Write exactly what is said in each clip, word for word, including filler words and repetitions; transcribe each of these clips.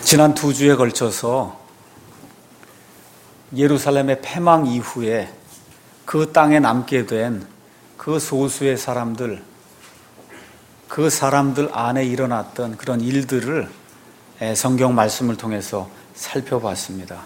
지난 두 주에 걸쳐서 예루살렘의 패망 이후에 그 땅에 남게 된 그 소수의 사람들, 그 사람들 안에 일어났던 그런 일들을 성경 말씀을 통해서 살펴봤습니다.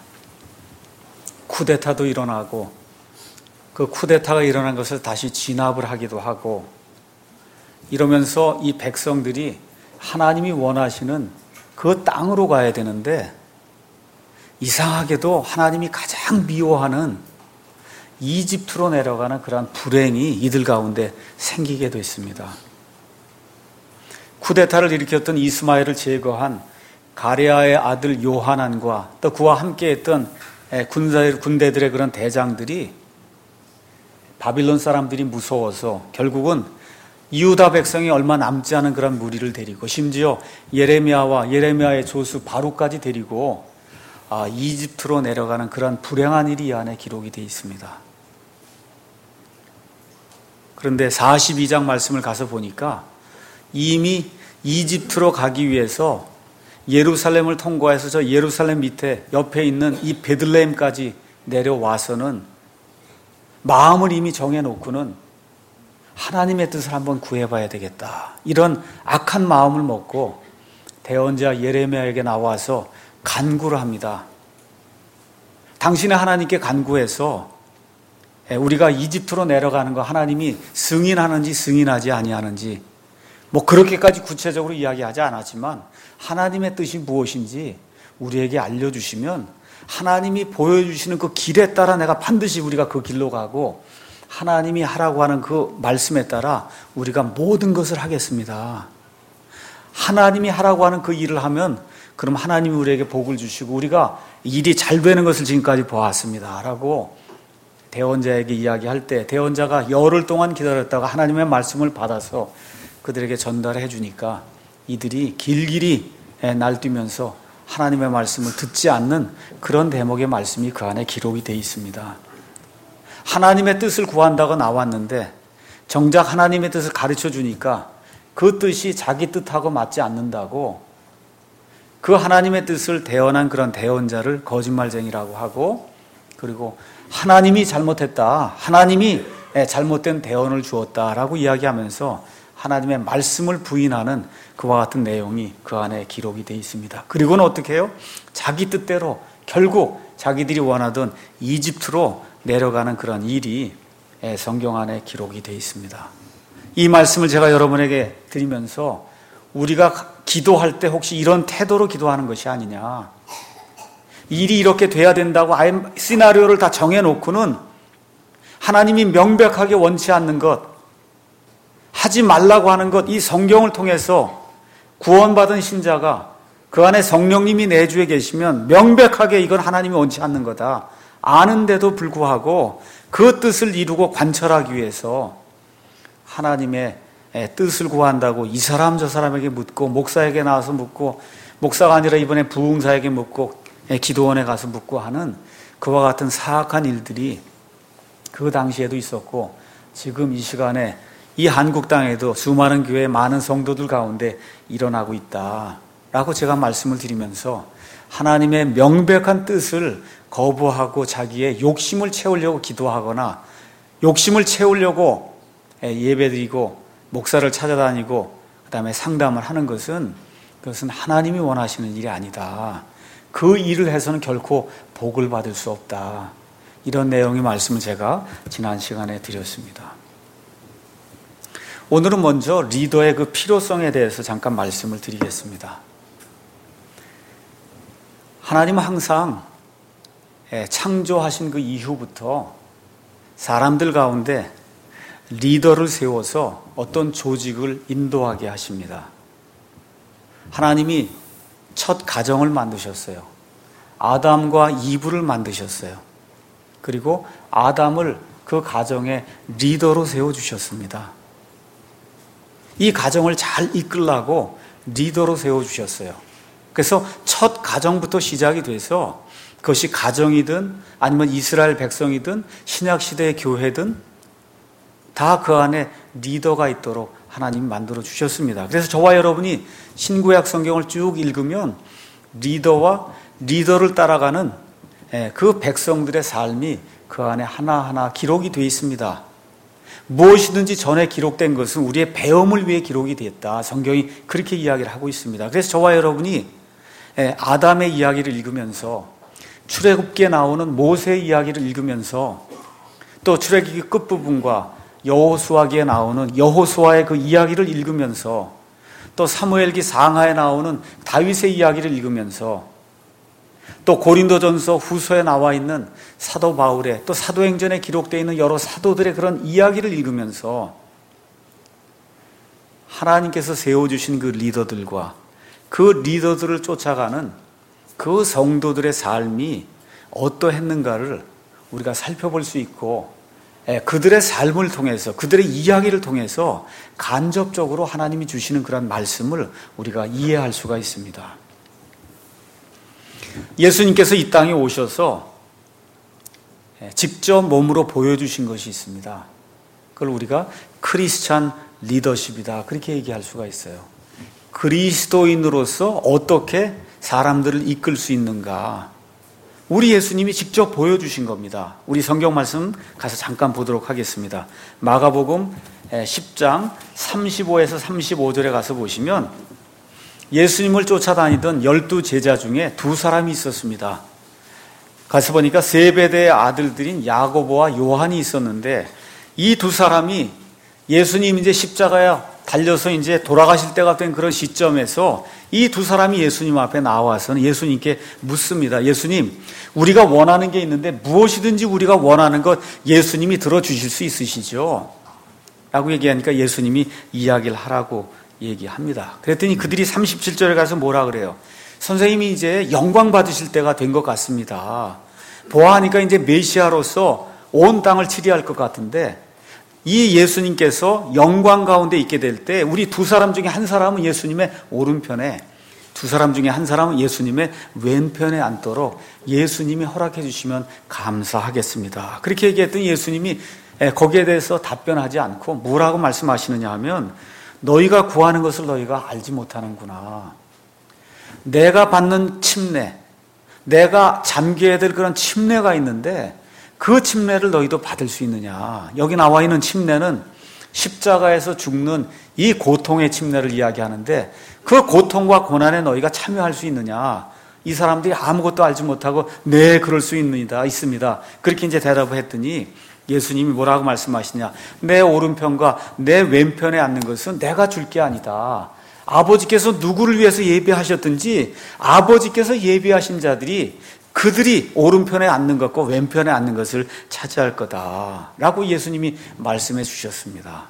쿠데타도 일어나고 그 쿠데타가 일어난 것을 다시 진압을 하기도 하고, 이러면서 이 백성들이 하나님이 원하시는 그 땅으로 가야 되는데 이상하게도 하나님이 가장 미워하는 이집트로 내려가는 그러한 불행이 이들 가운데 생기게 됐습니다. 쿠데타를 일으켰던 이스마엘을 제거한 가레아의 아들 요하난과 또 그와 함께했던 군대들의 그런 대장들이 바빌론 사람들이 무서워서 결국은 유다 백성이 얼마 남지 않은 그런 무리를 데리고, 심지어 예레미야와 예레미야의 조수 바룩까지 데리고 아, 이집트로 내려가는 그런 불행한 일이 이 안에 기록이 되어 있습니다. 그런데 사십이 장 말씀을 가서 보니까 이미 이집트로 가기 위해서 예루살렘을 통과해서 저 예루살렘 밑에 옆에 있는 이 베들레헴까지 내려와서는 마음을 이미 정해놓고는 하나님의 뜻을 한번 구해봐야 되겠다, 이런 악한 마음을 먹고 대언자 예레미야에게 나와서 간구를 합니다. 당신의 하나님께 간구해서 우리가 이집트로 내려가는 거 하나님이 승인하는지 승인하지 아니하는지, 뭐 그렇게까지 구체적으로 이야기하지 않았지만 하나님의 뜻이 무엇인지 우리에게 알려주시면 하나님이 보여주시는 그 길에 따라 내가 반드시 우리가 그 길로 가고 하나님이 하라고 하는 그 말씀에 따라 우리가 모든 것을 하겠습니다. 하나님이 하라고 하는 그 일을 하면 그럼 하나님이 우리에게 복을 주시고 우리가 일이 잘 되는 것을 지금까지 보았습니다 라고 대언자에게 이야기할 때, 대언자가 열흘 동안 기다렸다가 하나님의 말씀을 받아서 그들에게 전달해 주니까 이들이 길길이 날뛰면서 하나님의 말씀을 듣지 않는 그런 대목의 말씀이 그 안에 기록이 되어 있습니다. 하나님의 뜻을 구한다고 나왔는데 정작 하나님의 뜻을 가르쳐 주니까 그 뜻이 자기 뜻하고 맞지 않는다고 그 하나님의 뜻을 대언한 그런 대언자를 거짓말쟁이라고 하고, 그리고 하나님이 잘못했다, 하나님이 잘못된 대언을 주었다라고 이야기하면서 하나님의 말씀을 부인하는 그와 같은 내용이 그 안에 기록이 되어 있습니다. 그리고는 어떻게 해요? 자기 뜻대로 결국 자기들이 원하던 이집트로 내려가는 그런 일이 성경 안에 기록이 되어 있습니다. 이 말씀을 제가 여러분에게 드리면서 우리가 기도할 때 혹시 이런 태도로 기도하는 것이 아니냐, 일이 이렇게 돼야 된다고 아예 시나리오를 다 정해놓고는 하나님이 명백하게 원치 않는 것, 하지 말라고 하는 것, 이 성경을 통해서 구원받은 신자가 그 안에 성령님이 내주에 계시면 명백하게 이건 하나님이 원치 않는 거다 아는데도 불구하고 그 뜻을 이루고 관철하기 위해서 하나님의 뜻을 구한다고 이 사람 저 사람에게 묻고, 목사에게 나와서 묻고, 목사가 아니라 이번에 부흥사에게 묻고 기도원에 가서 묻고 하는 그와 같은 사악한 일들이 그 당시에도 있었고 지금 이 시간에 이 한국 땅에도 수많은 교회 많은 성도들 가운데 일어나고 있다라고 제가 말씀을 드리면서 하나님의 명백한 뜻을 거부하고 자기의 욕심을 채우려고 기도하거나 욕심을 채우려고 예배드리고 목사를 찾아다니고 그 다음에 상담을 하는 것은 그것은 하나님이 원하시는 일이 아니다. 그 일을 해서는 결코 복을 받을 수 없다. 이런 내용의 말씀을 제가 지난 시간에 드렸습니다. 오늘은 먼저 리더의 그 필요성에 대해서 잠깐 말씀을 드리겠습니다. 하나님은 항상 창조하신 그 이후부터 사람들 가운데 리더를 세워서 어떤 조직을 인도하게 하십니다. 하나님이 첫 가정을 만드셨어요. 아담과 이브를 만드셨어요. 그리고 아담을 그 가정의 리더로 세워주셨습니다. 이 가정을 잘 이끌라고 리더로 세워주셨어요. 그래서 첫 가정부터 시작이 돼서 그것이 가정이든 아니면 이스라엘 백성이든 신약시대의 교회든 다 그 안에 리더가 있도록 하나님이 만들어 주셨습니다. 그래서 저와 여러분이 신구약 성경을 쭉 읽으면 리더와 리더를 따라가는 그 백성들의 삶이 그 안에 하나하나 기록이 되어 있습니다. 무엇이든지 전에 기록된 것은 우리의 배움을 위해 기록이 됐다. 성경이 그렇게 이야기를 하고 있습니다. 그래서 저와 여러분이 아담의 이야기를 읽으면서 출애굽기에 나오는 모세의 이야기를 읽으면서 또 출애굽기 끝부분과 여호수아기에 나오는 여호수아의 그 이야기를 읽으면서 또 사무엘기 상하에 나오는 다윗의 이야기를 읽으면서 또 고린도전서 후서에 나와 있는 사도 바울의 또 사도행전에 기록되어 있는 여러 사도들의 그런 이야기를 읽으면서 하나님께서 세워주신 그 리더들과 그 리더들을 쫓아가는 그 성도들의 삶이 어떠했는가를 우리가 살펴볼 수 있고 그들의 삶을 통해서 그들의 이야기를 통해서 간접적으로 하나님이 주시는 그런 말씀을 우리가 이해할 수가 있습니다. 예수님께서 이 땅에 오셔서 직접 몸으로 보여주신 것이 있습니다. 그걸 우리가 크리스찬 리더십이다 그렇게 얘기할 수가 있어요. 그리스도인으로서 어떻게 사람들을 이끌 수 있는가, 우리 예수님이 직접 보여주신 겁니다. 우리 성경 말씀 가서 잠깐 보도록 하겠습니다. 마가복음 십 장 삼십오에서 삼십오 절에 가서 보시면 예수님을 쫓아다니던 열두 제자 중에 두 사람이 있었습니다. 가서 보니까 세베대의 아들들인 야고보와 요한이 있었는데 이 두 사람이 예수님 이제 십자가에 달려서 이제 돌아가실 때가 된 그런 시점에서 이 두 사람이 예수님 앞에 나와서는 예수님께 묻습니다. 예수님, 우리가 원하는 게 있는데 무엇이든지 우리가 원하는 것 예수님이 들어주실 수 있으시죠? 라고 얘기하니까 예수님이 이야기를 하라고 얘기합니다. 그랬더니 그들이 삼십칠 절에 가서 뭐라 그래요? 선생님이 이제 영광 받으실 때가 된 것 같습니다. 보아하니까 이제 메시아로서 온 땅을 치리할 것 같은데 이 예수님께서 영광 가운데 있게 될 때 우리 두 사람 중에 한 사람은 예수님의 오른편에, 두 사람 중에 한 사람은 예수님의 왼편에 앉도록 예수님이 허락해 주시면 감사하겠습니다. 그렇게 얘기했더니 예수님이 거기에 대해서 답변하지 않고 뭐라고 말씀하시느냐 하면, 너희가 구하는 것을 너희가 알지 못하는구나. 내가 받는 침례, 내가 잠겨야 될 그런 침례가 있는데 그 침례를 너희도 받을 수 있느냐. 여기 나와 있는 침례는 십자가에서 죽는 이 고통의 침례를 이야기하는데 그 고통과 고난에 너희가 참여할 수 있느냐. 이 사람들이 아무것도 알지 못하고 네, 그럴 수 있습니다. 있습니다. 그렇게 이제 대답을 했더니 예수님이 뭐라고 말씀하시냐. 내 오른편과 내 왼편에 앉는 것은 내가 줄 게 아니다. 아버지께서 누구를 위해서 예비하셨든지 아버지께서 예비하신 자들이 그들이 오른편에 앉는 것과 왼편에 앉는 것을 차지할 거다 라고 예수님이 말씀해 주셨습니다.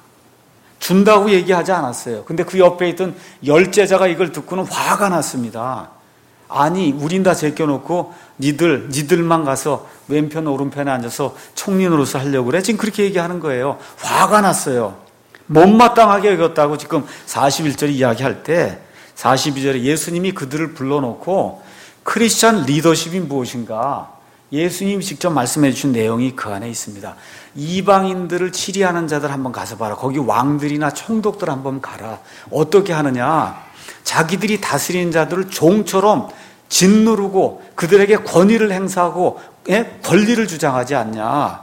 준다고 얘기하지 않았어요. 근데 그 옆에 있던 열 제자가 이걸 듣고는 화가 났습니다. 아니, 우린 다 제껴놓고 니들, 니들만 가서 왼편 오른편에 앉아서 총리노릇을 하려고 그래? 지금 그렇게 얘기하는 거예요. 화가 났어요. 못마땅하게 여겼다고 지금 사십일 절에 이야기할 때 사십이 절에 예수님이 그들을 불러놓고 크리스찬 리더십이 무엇인가? 예수님이 직접 말씀해 주신 내용이 그 안에 있습니다. 이방인들을 치리하는 자들 한번 가서 봐라. 거기 왕들이나 총독들 한번 가라. 어떻게 하느냐? 자기들이 다스리는 자들을 종처럼 짓누르고 그들에게 권위를 행사하고 예? 권리를 주장하지 않냐?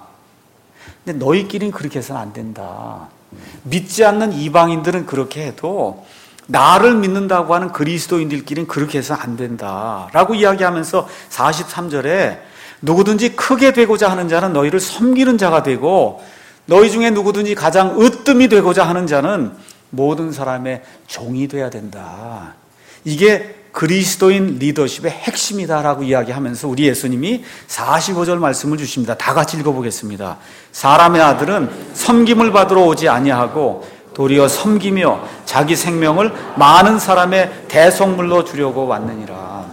근데 너희끼리는 그렇게 해서는 안 된다. 믿지 않는 이방인들은 그렇게 해도 나를 믿는다고 하는 그리스도인들끼리는 그렇게 해서 안 된다 라고 이야기하면서 사십삼 절에 누구든지 크게 되고자 하는 자는 너희를 섬기는 자가 되고 너희 중에 누구든지 가장 으뜸이 되고자 하는 자는 모든 사람의 종이 돼야 된다. 이게 그리스도인 리더십의 핵심이다라고 이야기하면서 우리 예수님이 사십오 절 말씀을 주십니다. 다 같이 읽어보겠습니다. 사람의 아들은 섬김을 받으러 오지 아니하고 도리어 섬기며 자기 생명을 많은 사람의 대속물로 주려고 왔느니라.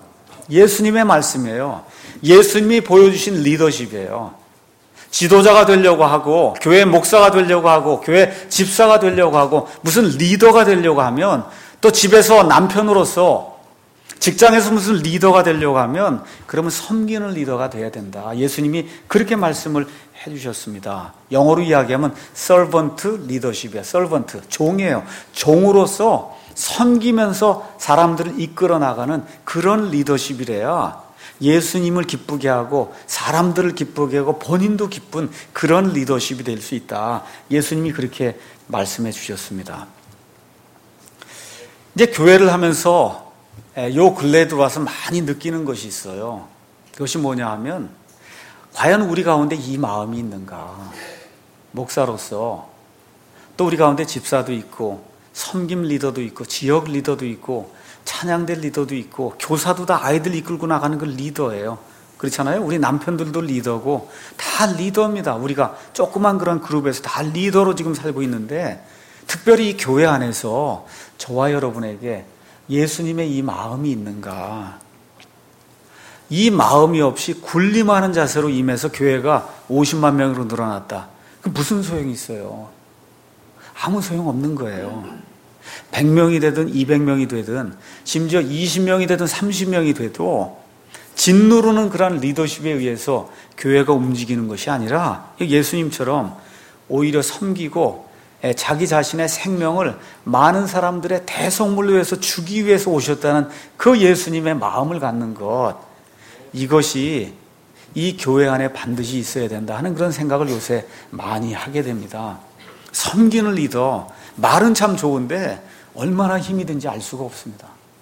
예수님의 말씀이에요. 예수님이 보여주신 리더십이에요. 지도자가 되려고 하고 교회 목사가 되려고 하고 교회 집사가 되려고 하고 무슨 리더가 되려고 하면 또 집에서 남편으로서 직장에서 무슨 리더가 되려고 하면 그러면 섬기는 리더가 돼야 된다. 예수님이 그렇게 말씀을 해주셨습니다. 영어로 이야기하면 servant leadership이야. servant, 종이에요. 종으로서 섬기면서 사람들을 이끌어 나가는 그런 리더십이래야 예수님을 기쁘게 하고 사람들을 기쁘게 하고 본인도 기쁜 그런 리더십이 될 수 있다. 예수님이 그렇게 말씀해 주셨습니다. 이제 교회를 하면서 요 근래에 들어와서 많이 느끼는 것이 있어요. 그것이 뭐냐 하면 과연 우리 가운데 이 마음이 있는가. 목사로서 또 우리 가운데 집사도 있고 섬김 리더도 있고 지역 리더도 있고 찬양대 리더도 있고 교사도 다 아이들 이끌고 나가는 그 리더예요. 그렇잖아요. 우리 남편들도 리더고 다 리더입니다. 우리가 조그만 그런 그룹에서 다 리더로 지금 살고 있는데 특별히 이 교회 안에서 저와 여러분에게 예수님의 이 마음이 있는가. 이 마음이 없이 군림하는 자세로 임해서 교회가 오십만 명으로 늘어났다. 그 무슨 소용이 있어요? 아무 소용 없는 거예요. 백 명이 되든 이백 명이 되든 심지어 이십 명이 되든 삼십 명이 돼도 짓누르는 그런 리더십에 의해서 교회가 움직이는 것이 아니라 예수님처럼 오히려 섬기고 자기 자신의 생명을 많은 사람들의 대성물로 위해서 주기 위해서 오셨다는 그 예수님의 마음을 갖는 것, 이것이 이 교회 안에 반드시 있어야 된다 하는 그런 생각을 요새 많이 하게 됩니다. 섬기는 리더, 말은 참 좋은데 얼마나 힘이 든지 알 수가 없습니다.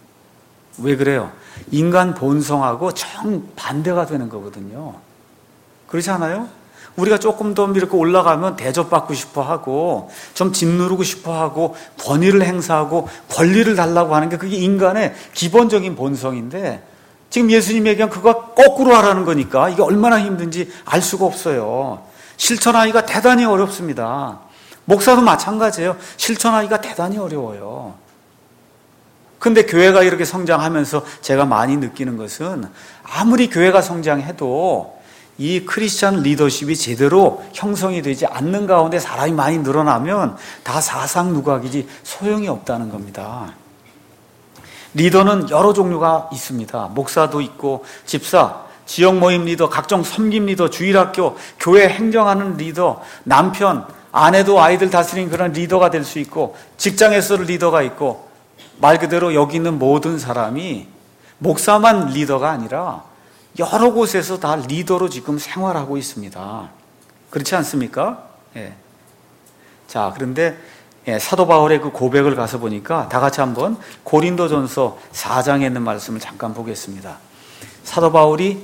왜 그래요? 인간 본성하고 정반대가 되는 거거든요. 그렇지 않아요? 우리가 조금 더 이렇게 올라가면 대접받고 싶어 하고 좀 짓누르고 싶어 하고 권위를 행사하고 권리를 달라고 하는 게 그게 인간의 기본적인 본성인데 지금 예수님 얘기한 그거 거꾸로 하라는 거니까 이게 얼마나 힘든지 알 수가 없어요. 실천하기가 대단히 어렵습니다. 목사도 마찬가지예요. 실천하기가 대단히 어려워요. 근데 교회가 이렇게 성장하면서 제가 많이 느끼는 것은 아무리 교회가 성장해도 이 크리스찬 리더십이 제대로 형성이 되지 않는 가운데 사람이 많이 늘어나면 다 사상 누각이지 소용이 없다는 겁니다. 리더는 여러 종류가 있습니다. 목사도 있고 집사, 지역 모임 리더, 각종 섬김 리더, 주일학교, 교회 행정하는 리더, 남편, 아내도 아이들 다스리는 그런 리더가 될 수 있고 직장에서 리더가 있고 말 그대로 여기 있는 모든 사람이 목사만 리더가 아니라 여러 곳에서 다 리더로 지금 생활하고 있습니다. 그렇지 않습니까? 예. 자, 그런데 예, 사도 바울의 그 고백을 가서 보니까 다 같이 한번 고린도전서 사 장에 있는 말씀을 잠깐 보겠습니다. 사도 바울이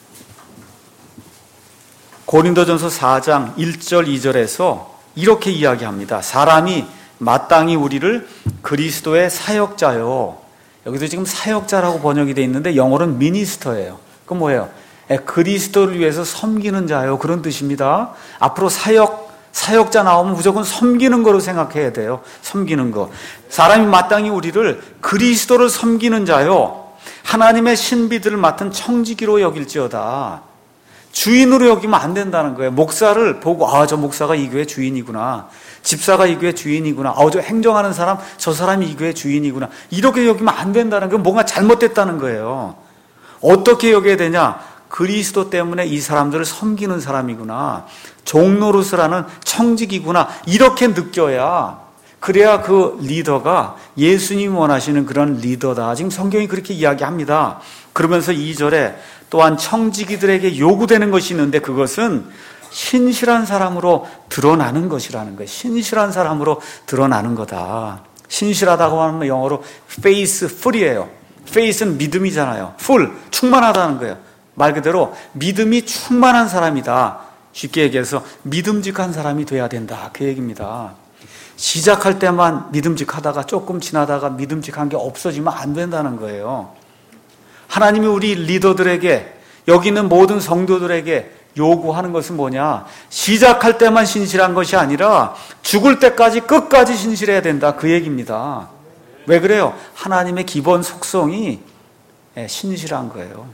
고린도전서 사 장 일 절 이 절에서 이렇게 이야기합니다. 사람이 마땅히 우리를 그리스도의 사역자요. 여기도 지금 사역자라고 번역이 되어 있는데 영어로는 미니스터예요. 그건 뭐예요? 그리스도를 위해서 섬기는 자요. 그런 뜻입니다. 앞으로 사역, 사역자 나오면 무조건 섬기는 거로 생각해야 돼요. 섬기는 거. 사람이 마땅히 우리를 그리스도를 섬기는 자요. 하나님의 신비들을 맡은 청지기로 여길지어다. 주인으로 여기면 안 된다는 거예요. 목사를 보고 아, 저 목사가 이 교회 주인이구나. 집사가 이 교회 주인이구나. 아, 저 행정하는 사람, 저 사람이 이 교회 주인이구나. 이렇게 여기면 안 된다는 건 뭔가 잘못됐다는 거예요. 어떻게 여겨야 되냐? 그리스도 때문에 이 사람들을 섬기는 사람이구나. 종노릇을 청직이구나. 이렇게 느껴야, 그래야 그 리더가 예수님이 원하시는 그런 리더다. 지금 성경이 그렇게 이야기합니다. 그러면서 이 절에 또한 청지기들에게 요구되는 것이 있는데 그것은 신실한 사람으로 드러나는 것이라는 거예요. 신실한 사람으로 드러나는 거다. 신실하다고 하는 영어로 faithful이에요. faith는 믿음이잖아요. full, 충만하다는 거예요. 말 그대로 믿음이 충만한 사람이다. 쉽게 얘기해서 믿음직한 사람이 돼야 된다. 그 얘기입니다. 시작할 때만 믿음직하다가 조금 지나다가 믿음직한 게 없어지면 안 된다는 거예요. 하나님이 우리 리더들에게, 여기 있는 모든 성도들에게 요구하는 것은 뭐냐? 시작할 때만 신실한 것이 아니라 죽을 때까지 끝까지 신실해야 된다. 그 얘기입니다. 왜 그래요? 하나님의 기본 속성이 신실한 거예요.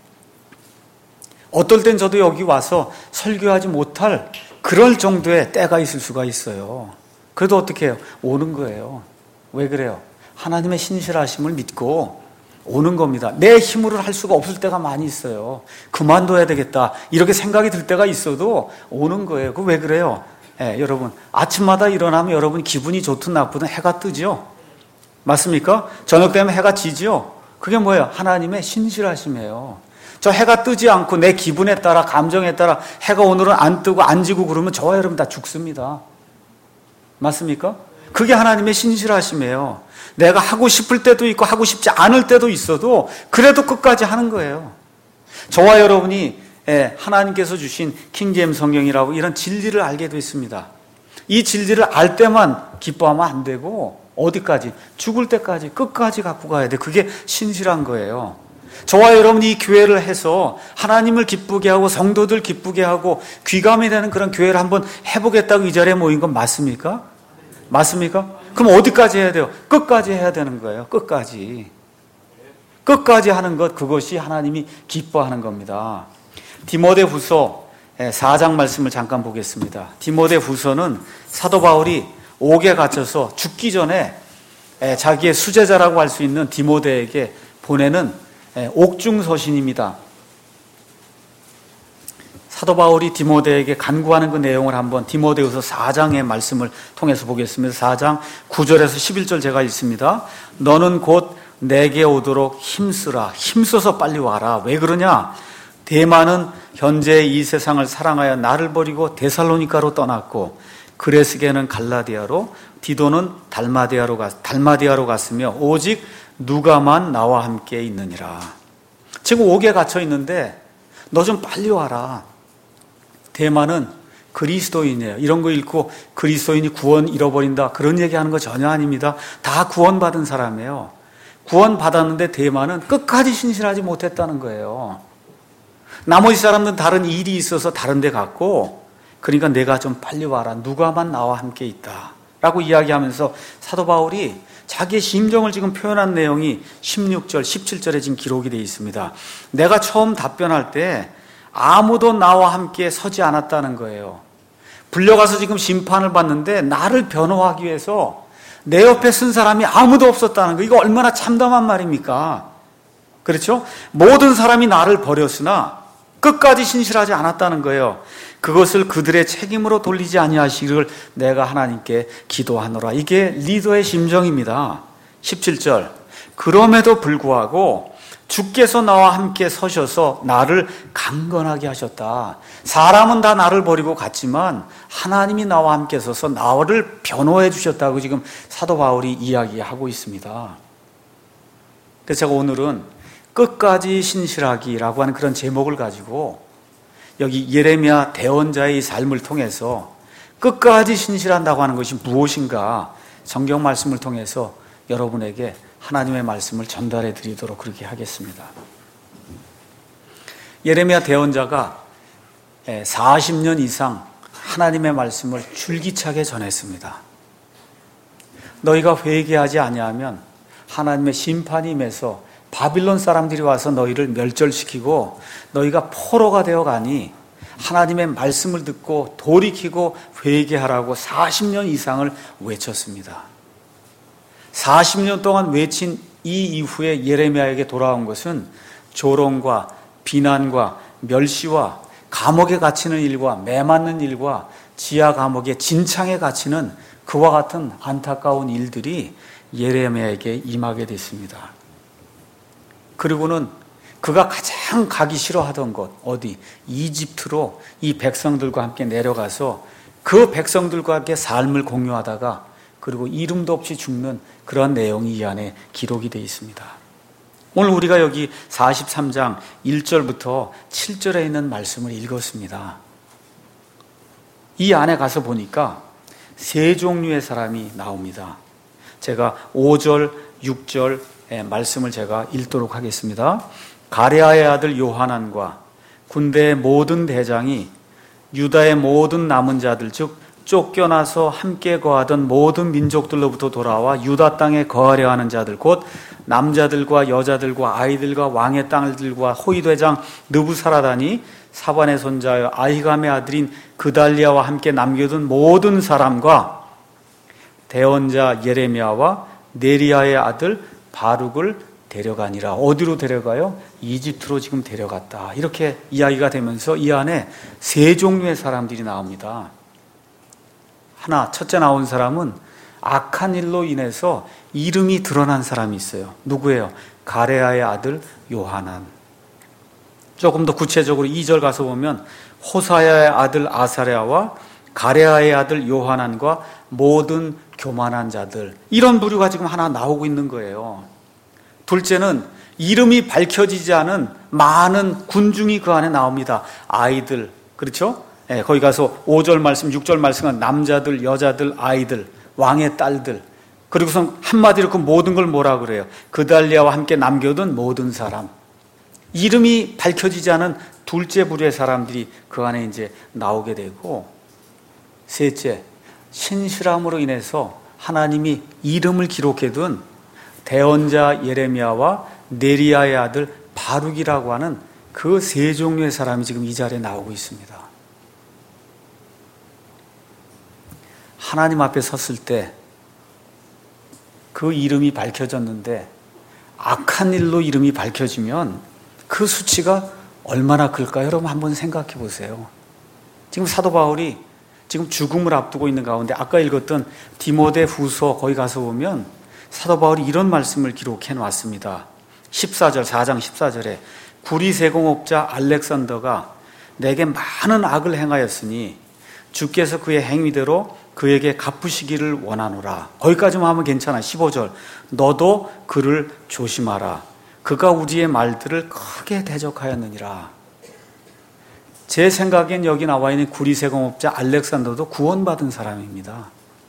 어떨 땐 저도 여기 와서 설교하지 못할 그럴 정도의 때가 있을 수가 있어요. 그래도 어떻게 해요? 오는 거예요. 왜 그래요? 하나님의 신실하심을 믿고 오는 겁니다. 내 힘으로 할 수가 없을 때가 많이 있어요. 그만둬야 되겠다 이렇게 생각이 들 때가 있어도 오는 거예요. 그 왜 그래요? 예, 여러분 아침마다 일어나면 여러분 기분이 좋든 나쁘든 해가 뜨죠. 맞습니까? 저녁 되면 해가 지지요. 그게 뭐예요? 하나님의 신실하심이에요. 저 해가 뜨지 않고 내 기분에 따라 감정에 따라 해가 오늘은 안 뜨고 안 지고 그러면 저와 여러분 다 죽습니다. 맞습니까? 그게 하나님의 신실하심이에요. 내가 하고 싶을 때도 있고 하고 싶지 않을 때도 있어도 그래도 끝까지 하는 거예요. 저와 여러분이 하나님께서 주신 킹제임스 성경이라고 이런 진리를 알게 됐습니다. 이 진리를 알 때만 기뻐하면 안 되고 어디까지? 죽을 때까지 끝까지 갖고 가야 돼. 그게 신실한 거예요. 저와 여러분이 이 교회를 해서 하나님을 기쁘게 하고 성도들 기쁘게 하고 귀감이 되는 그런 교회를 한번 해보겠다고 이 자리에 모인 건 맞습니까? 맞습니까? 그럼 어디까지 해야 돼요? 끝까지 해야 되는 거예요. 끝까지. 끝까지 하는 것, 그것이 하나님이 기뻐하는 겁니다. 디모데후서 사 장 말씀을 잠깐 보겠습니다. 디모데후서는 사도 바울이 옥에 갇혀서 죽기 전에 자기의 수제자라고 할 수 있는 디모데에게 보내는 옥중서신입니다. 사도 바울이 디모데에게 간구하는 그 내용을 한번 디모데후서 사 장의 말씀을 통해서 보겠습니다. 사 장 구 절에서 십일 절 제가 읽습니다. 너는 곧 내게 오도록 힘쓰라. 힘써서 빨리 와라. 왜 그러냐? 데마는 현재 이 세상을 사랑하여 나를 버리고 데살로니가로 떠났고 그레스게는 갈라디아로 디도는 달마디아로, 갔, 달마디아로 갔으며 오직 누가만 나와 함께 있느니라. 지금 옥에 갇혀 있는데 너 좀 빨리 와라. 데마는 그리스도인이에요. 이런 거 읽고 그리스도인이 구원 잃어버린다 그런 얘기하는 거 전혀 아닙니다. 다 구원받은 사람이에요. 구원받았는데 데마는 끝까지 신실하지 못했다는 거예요. 나머지 사람들은 다른 일이 있어서 다른 데 갔고 그러니까 내가 좀 빨리 와라. 누가만 나와 함께 있다 라고 이야기하면서 사도 바울이 자기의 심정을 지금 표현한 내용이 십육 절, 십칠 절에 지금 기록이 되어 있습니다. 내가 처음 답변할 때 아무도 나와 함께 서지 않았다는 거예요. 불려가서 지금 심판을 받는데 나를 변호하기 위해서 내 옆에 쓴 사람이 아무도 없었다는 거. 이거 얼마나 참담한 말입니까? 그렇죠? 모든 사람이 나를 버렸으나 끝까지 신실하지 않았다는 거예요. 그것을 그들의 책임으로 돌리지 아니하시기를 내가 하나님께 기도하노라. 이게 리더의 심정입니다. 십칠 절. 그럼에도 불구하고 주께서 나와 함께 서셔서 나를 강건하게 하셨다. 사람은 다 나를 버리고 갔지만 하나님이 나와 함께 서서 나를 변호해 주셨다고 지금 사도 바울이 이야기하고 있습니다. 그래서 제가 오늘은 끝까지 신실하기라고 하는 그런 제목을 가지고 여기 예레미야 대언자의 삶을 통해서 끝까지 신실한다고 하는 것이 무엇인가 성경 말씀을 통해서 여러분에게 하나님의 말씀을 전달해 드리도록 그렇게 하겠습니다. 예레미야 대언자가 사십 년 이상 하나님의 말씀을 줄기차게 전했습니다. 너희가 회개하지 아니하면 하나님의 심판이 임해서 바빌론 사람들이 와서 너희를 멸절시키고 너희가 포로가 되어 가니 하나님의 말씀을 듣고 돌이키고 회개하라고 사십 년 이상을 외쳤습니다. 사십 년 동안 외친 이 이후에 예레미야에게 돌아온 것은 조롱과 비난과 멸시와 감옥에 갇히는 일과 매맞는 일과 지하 감옥에 진창에 갇히는 그와 같은 안타까운 일들이 예레미야에게 임하게 됐습니다. 그리고는 그가 가장 가기 싫어하던 곳 어디? 이집트로 이 백성들과 함께 내려가서 그 백성들과 함께 삶을 공유하다가 그리고 이름도 없이 죽는 그런 내용이 이 안에 기록이 되어 있습니다. 오늘 우리가 여기 사십삼 장 일 절부터 칠 절에 있는 말씀을 읽었습니다. 이 안에 가서 보니까 세 종류의 사람이 나옵니다. 제가 오 절, 육 절의 말씀을 제가 읽도록 하겠습니다. 가레아의 아들 요하난과 군대의 모든 대장이 유다의 모든 남은 자들 즉 쫓겨나서 함께 거하던 모든 민족들로부터 돌아와 유다 땅에 거하려 하는 자들 곧 남자들과 여자들과 아이들과 왕의 땅들과 호위대장 느부사라단이 사반의 손자여 아히감의 아들인 그달리아와 함께 남겨둔 모든 사람과 대언자 예레미야와 네리야의 아들 바룩을 데려가니라. 어디로 데려가요? 이집트로 지금 데려갔다. 이렇게 이야기가 되면서 이 안에 세 종류의 사람들이 나옵니다. 하나, 첫째 나온 사람은 악한 일로 인해서 이름이 드러난 사람이 있어요. 누구예요? 가레아의 아들 요하난. 조금 더 구체적으로 이 절 가서 보면 호사야의 아들 아사랴와 가레아의 아들 요하난과 모든 교만한 자들, 이런 부류가 지금 하나 나오고 있는 거예요. 둘째는 이름이 밝혀지지 않은 많은 군중이 그 안에 나옵니다. 아이들, 그렇죠? 네, 거기 가서 오 절 말씀, 육 절 말씀은 남자들, 여자들, 아이들, 왕의 딸들, 그리고선 한마디로 그 모든 걸 뭐라 그래요? 그달리아와 함께 남겨둔 모든 사람. 이름이 밝혀지지 않은 둘째 부류의 사람들이 그 안에 이제 나오게 되고, 셋째, 신실함으로 인해서 하나님이 이름을 기록해둔 대언자 예레미야와 네리야의 아들 바룩이라고 하는 그 세 종류의 사람이 지금 이 자리에 나오고 있습니다. 하나님 앞에 섰을 때 그 이름이 밝혀졌는데 악한 일로 이름이 밝혀지면 그 수치가 얼마나 클까요? 여러분 한번 생각해 보세요. 지금 사도 바울이 지금 죽음을 앞두고 있는 가운데 아까 읽었던 디모데 후서 거기 가서 보면 사도 바울이 이런 말씀을 기록해 놨습니다. 십사 절, 사 장 십사 절에 구리 세공업자 알렉산더가 내게 많은 악을 행하였으니 주께서 그의 행위대로 그에게 갚으시기를 원하노라. 거기까지만 하면 괜찮아. 십오 절, 너도 그를 조심하라. 그가 우리의 말들을 크게 대적하였느니라. 제 생각엔 여기 나와 있는 구리세공업자 알렉산더도 구원받은 사람입니다.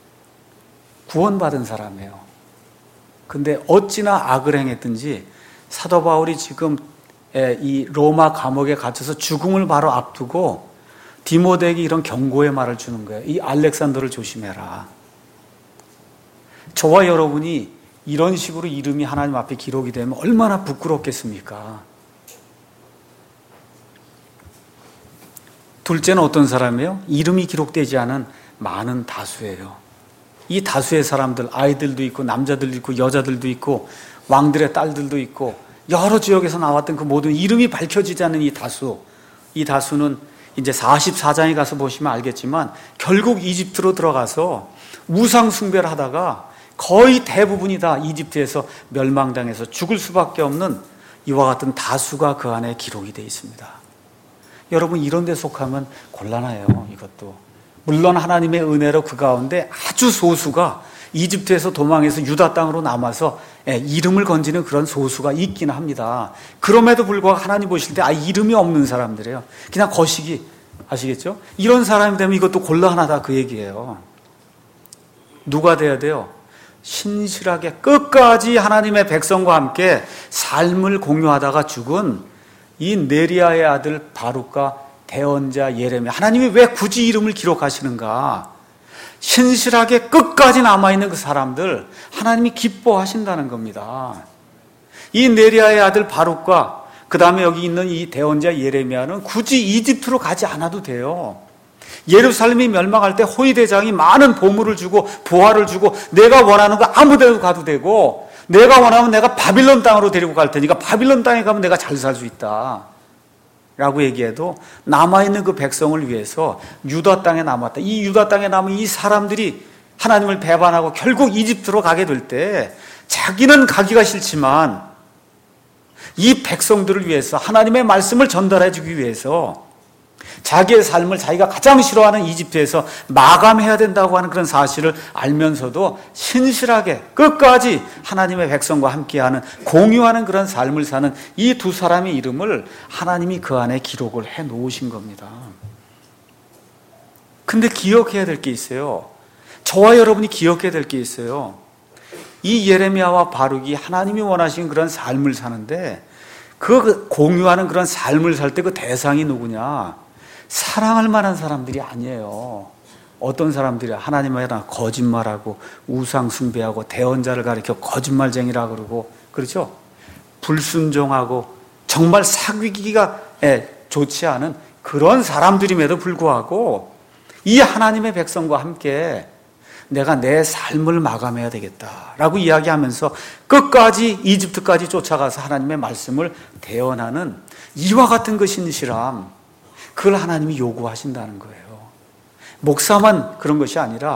구원받은 사람이에요. 근데 어찌나 악을 행했든지 사도 바울이 지금 이 로마 감옥에 갇혀서 죽음을 바로 앞두고 디모데에게 이런 경고의 말을 주는 거예요. 이 알렉산더를 조심해라. 저와 여러분이 이런 식으로 이름이 하나님 앞에 기록이 되면 얼마나 부끄럽겠습니까? 둘째는 어떤 사람이에요? 이름이 기록되지 않은 많은 다수예요. 이 다수의 사람들, 아이들도 있고 남자들도 있고 여자들도 있고 왕들의 딸들도 있고 여러 지역에서 나왔던 그 모든 이름이 밝혀지지 않는 이 다수, 이 다수는 이제 사십사 장에 가서 보시면 알겠지만 결국 이집트로 들어가서 우상 숭배를 하다가 거의 대부분이 다 이집트에서 멸망당해서 죽을 수밖에 없는 이와 같은 다수가 그 안에 기록이 되어 있습니다. 여러분 이런 데 속하면 곤란해요. 이것도 물론 하나님의 은혜로 그 가운데 아주 소수가 이집트에서 도망해서 유다 땅으로 남아서 이름을 건지는 그런 소수가 있긴 합니다. 그럼에도 불구하고 하나님 보실 때 아, 이름이 없는 사람들이에요. 그냥 거시기, 아시겠죠? 이런 사람이 되면 이것도 곤란하다 그 얘기예요. 누가 돼야 돼요? 신실하게 끝까지 하나님의 백성과 함께 삶을 공유하다가 죽은 이 네리야의 아들 바룩과 대언자 예레미야. 하나님이 왜 굳이 이름을 기록하시는가? 신실하게 끝까지 남아있는 그 사람들 하나님이 기뻐하신다는 겁니다. 이 네리야의 아들 바룩과 그 다음에 여기 있는 이 대언자 예레미야는 굳이 이집트로 가지 않아도 돼요. 예루살렘이 멸망할 때 호위대장이 많은 보물을 주고 부하를 주고 내가 원하는 거 아무 데도 가도 되고 내가 원하면 내가 바빌론 땅으로 데리고 갈 테니까 바빌론 땅에 가면 내가 잘 살 수 있다 라고 얘기해도 남아있는 그 백성을 위해서 유다 땅에 남았다. 이 유다 땅에 남은 이 사람들이 하나님을 배반하고 결국 이집트로 가게 될 때 자기는 가기가 싫지만 이 백성들을 위해서 하나님의 말씀을 전달해 주기 위해서 자기의 삶을 자기가 가장 싫어하는 이집트에서 마감해야 된다고 하는 그런 사실을 알면서도 신실하게 끝까지 하나님의 백성과 함께하는 공유하는 그런 삶을 사는 이 두 사람의 이름을 하나님이 그 안에 기록을 해 놓으신 겁니다. 근데 기억해야 될 게 있어요. 저와 여러분이 기억해야 될 게 있어요. 이 예레미야와 바룩이 하나님이 원하시는 그런 삶을 사는데 그 공유하는 그런 삶을 살 때 그 대상이 누구냐? 사랑할 만한 사람들이 아니에요. 어떤 사람들이 하나님에 대한 거짓말하고 우상 숭배하고 대언자를 가리켜 거짓말쟁이라 그러고 그렇죠? 불순종하고 정말 사귀기가 좋지 않은 그런 사람들임에도 불구하고 이 하나님의 백성과 함께 내가 내 삶을 마감해야 되겠다라고 이야기하면서 끝까지 이집트까지 쫓아가서 하나님의 말씀을 대언하는 이와 같은 그 신실함, 그걸 하나님이 요구하신다는 거예요. 목사만 그런 것이 아니라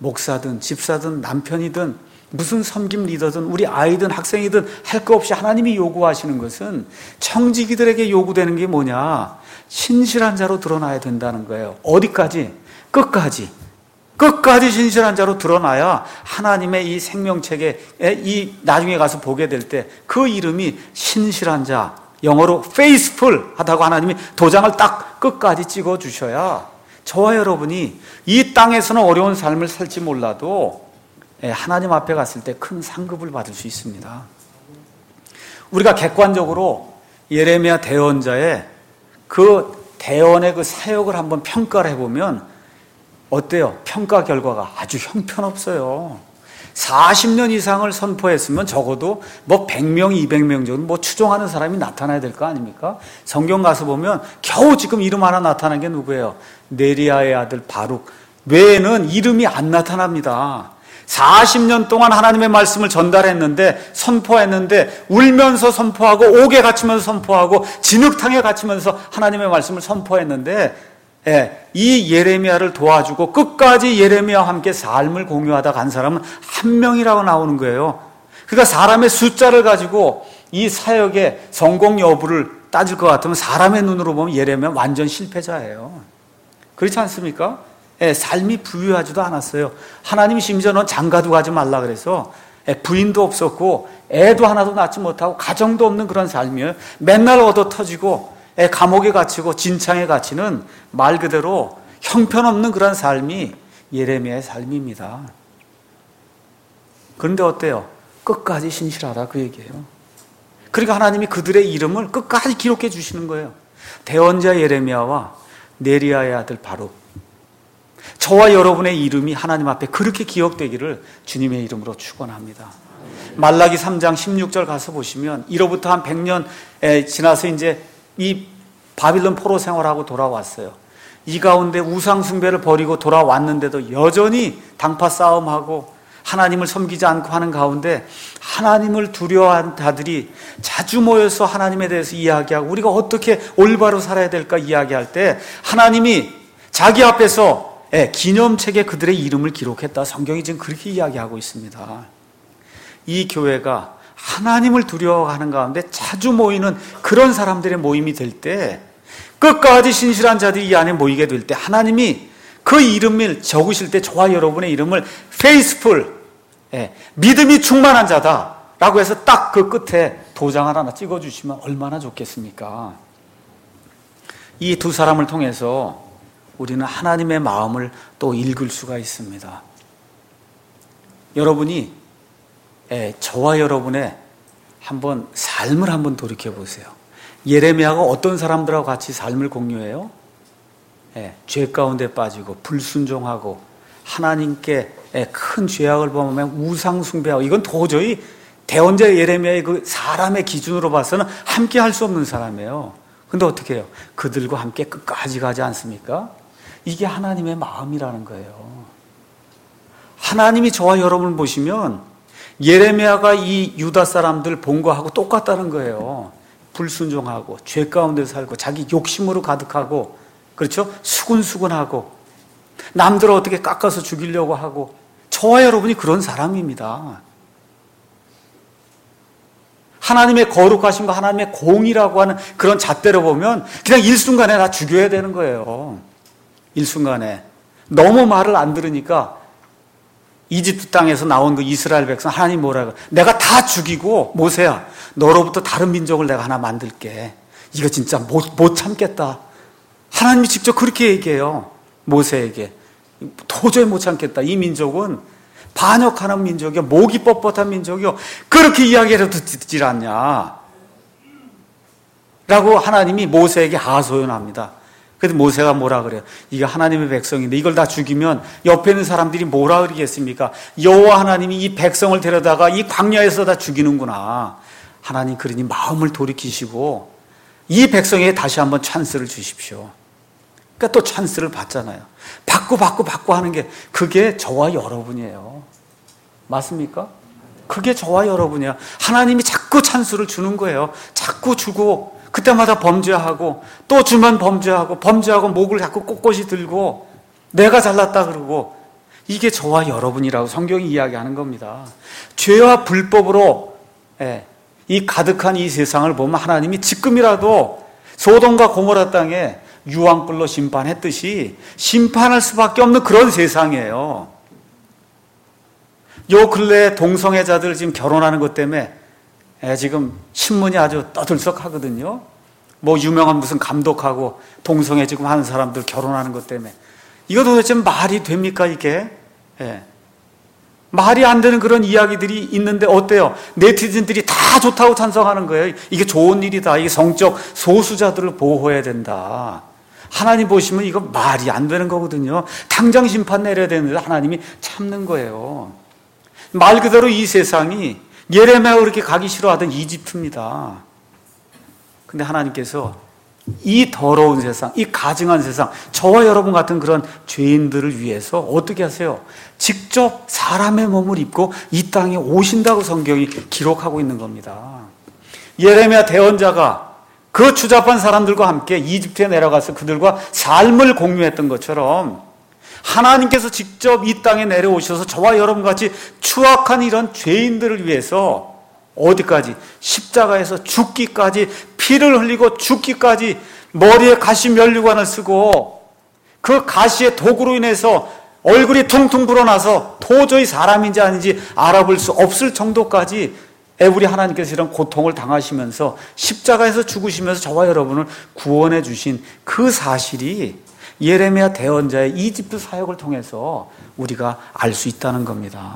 목사든 집사든 남편이든 무슨 섬김 리더든 우리 아이든 학생이든 할 거 없이 하나님이 요구하시는 것은 청지기들에게 요구되는 게 뭐냐? 신실한 자로 드러나야 된다는 거예요. 어디까지? 끝까지. 끝까지 신실한 자로 드러나야 하나님의 이 생명책에 이 나중에 가서 보게 될 때 그 이름이 신실한 자, 영어로 faithful 하다고 하나님이 도장을 딱 끝까지 찍어 주셔야 저와 여러분이 이 땅에서는 어려운 삶을 살지 몰라도 하나님 앞에 갔을 때 큰 상급을 받을 수 있습니다. 우리가 객관적으로 예레미야 대언자의 그 대언의 그 사역을 한번 평가를 해보면 어때요? 평가 결과가 아주 형편없어요. 사십 년 이상을 선포했으면 적어도 뭐 백 명, 이백 명 정도 뭐 추종하는 사람이 나타나야 될 거 아닙니까? 성경 가서 보면 겨우 지금 이름 하나 나타난 게 누구예요? 네리야의 아들 바룩 외에는 이름이 안 나타납니다. 사십 년 동안 하나님의 말씀을 전달했는데, 선포했는데, 울면서 선포하고, 옥에 갇히면서 선포하고, 진흙탕에 갇히면서 하나님의 말씀을 선포했는데, 예, 이 예레미야를 도와주고 끝까지 예레미야와 함께 삶을 공유하다 간 사람은 한 명이라고 나오는 거예요. 그러니까 사람의 숫자를 가지고 이 사역의 성공 여부를 따질 것 같으면 사람의 눈으로 보면 예레미야 완전 실패자예요. 그렇지 않습니까? 예, 삶이 부유하지도 않았어요. 하나님이 심지어 넌 장가도 가지 말라 그래서 예, 부인도 없었고 애도 하나도 낳지 못하고 가정도 없는 그런 삶이에요. 맨날 얻어 터지고 예, 감옥에 갇히고 진창에 갇히는 말 그대로 형편없는 그런 삶이 예레미야의 삶입니다. 그런데 어때요? 끝까지 신실하다 그 얘기예요. 그러니까 하나님이 그들의 이름을 끝까지 기록해 주시는 거예요. 대언자 예레미야와 네리야의 아들 바룩, 저와 여러분의 이름이 하나님 앞에 그렇게 기억되기를 주님의 이름으로 축원합니다. 말라기 삼 장 십육 절 가서 보시면 이로부터 한 백 년 지나서 이제 이 바빌론 포로 생활하고 돌아왔어요. 이 가운데 우상 숭배를 버리고 돌아왔는데도 여전히 당파 싸움하고 하나님을 섬기지 않고 하는 가운데 하나님을 두려워하는 자들이 자주 모여서 하나님에 대해서 이야기하고 우리가 어떻게 올바로 살아야 될까 이야기할 때 하나님이 자기 앞에서 기념책에 그들의 이름을 기록했다. 성경이 지금 그렇게 이야기하고 있습니다. 이 교회가 하나님을 두려워하는 가운데 자주 모이는 그런 사람들의 모임이 될 때, 끝까지 신실한 자들이 이 안에 모이게 될 때 하나님이 그 이름을 적으실 때 저와 여러분의 이름을 faithful, 예, 믿음이 충만한 자다 라고 해서 딱 그 끝에 도장을 하나 찍어주시면 얼마나 좋겠습니까? 이 두 사람을 통해서 우리는 하나님의 마음을 또 읽을 수가 있습니다. 여러분이 예, 저와 여러분의 한번 삶을 한번 돌이켜 보세요. 예레미야가 어떤 사람들하고 같이 삶을 공유해요? 예, 죄 가운데 빠지고 불순종하고 하나님께 예, 큰 죄악을 범하며 우상 숭배하고 이건 도저히 대언자 예레미야의 그 사람의 기준으로 봐서는 함께 할 수 없는 사람이에요. 근데 어떻게 해요? 그들과 함께 끝까지 가지 않습니까? 이게 하나님의 마음이라는 거예요. 하나님이 저와 여러분을 보시면 예레미야가 이 유다 사람들 본 거하고 똑같다는 거예요. 불순종하고 죄 가운데 살고 자기 욕심으로 가득하고 그렇죠? 수근수근하고 남들을 어떻게 깎아서 죽이려고 하고 저와 여러분이 그런 사람입니다. 하나님의 거룩하심과 하나님의 공의라고 하는 그런 잣대로 보면 그냥 일순간에 다 죽여야 되는 거예요. 일순간에. 너무 말을 안 들으니까 이집트 땅에서 나온 그 이스라엘 백성 하나님 뭐라고 내가 다 죽이고 모세야 너로부터 다른 민족을 내가 하나 만들게. 이거 진짜 못, 못 참겠다. 하나님이 직접 그렇게 얘기해요. 모세에게. 도저히 못 참겠다. 이 민족은 반역하는 민족이요. 목이 뻣뻣한 민족이요. 그렇게 이야기해도 듣질 않냐. 라고 하나님이 모세에게 하소연합니다. 그래서 모세가 뭐라 그래요? 이게 하나님의 백성인데 이걸 다 죽이면 옆에 있는 사람들이 뭐라 그러겠습니까? 여호와 하나님이 이 백성을 데려다가 이 광야에서 다 죽이는구나. 하나님 그러니 마음을 돌이키시고 이 백성에게 다시 한번 찬스를 주십시오. 그러니까 또 찬스를 받잖아요. 받고 받고 받고 하는 게 그게 저와 여러분이에요. 맞습니까? 그게 저와 여러분이야. 하나님이 자꾸 찬스를 주는 거예요. 자꾸 주고 그때마다 범죄하고 또 주면 범죄하고 범죄하고 목을 자꾸 꼿꼿이 들고 내가 잘났다 그러고 이게 저와 여러분이라고 성경이 이야기하는 겁니다. 죄와 불법으로 예, 이 가득한 이 세상을 보면 하나님이 지금이라도 소돔과 고모라 땅에 유황불로 심판했듯이 심판할 수밖에 없는 그런 세상이에요. 요 근래에 동성애자들 지금 결혼하는 것 때문에 예, 지금 신문이 아주 떠들썩하거든요. 뭐 유명한 무슨 감독하고 동성애 지금 하는 사람들 결혼하는 것 때문에 이거 도대체 말이 됩니까 이게? 예. 말이 안 되는 그런 이야기들이 있는데 어때요? 네티즌들이 다 좋다고 찬성하는 거예요. 이게 좋은 일이다. 이게 성적 소수자들을 보호해야 된다. 하나님 보시면 이거 말이 안 되는 거거든요. 당장 심판 내려야 되는데 하나님이 참는 거예요. 말 그대로 이 세상이 예레미야가 그렇게 가기 싫어하던 이집트입니다. 근데 하나님께서 이 더러운 세상, 이 가증한 세상, 저와 여러분 같은 그런 죄인들을 위해서 어떻게 하세요? 직접 사람의 몸을 입고 이 땅에 오신다고 성경이 기록하고 있는 겁니다. 예레미야 대언자가 그 추잡한 사람들과 함께 이집트에 내려가서 그들과 삶을 공유했던 것처럼 하나님께서 직접 이 땅에 내려오셔서 저와 여러분같이 추악한 이런 죄인들을 위해서 어디까지? 십자가에서 죽기까지, 피를 흘리고 죽기까지 머리에 가시 면류관을 쓰고 그 가시의 독으로 인해서 얼굴이 퉁퉁 불어나서 도저히 사람인지 아닌지 알아볼 수 없을 정도까지 우리 하나님께서 이런 고통을 당하시면서 십자가에서 죽으시면서 저와 여러분을 구원해 주신 그 사실이 예레미야 대언자의 이집트 사역을 통해서 우리가 알 수 있다는 겁니다.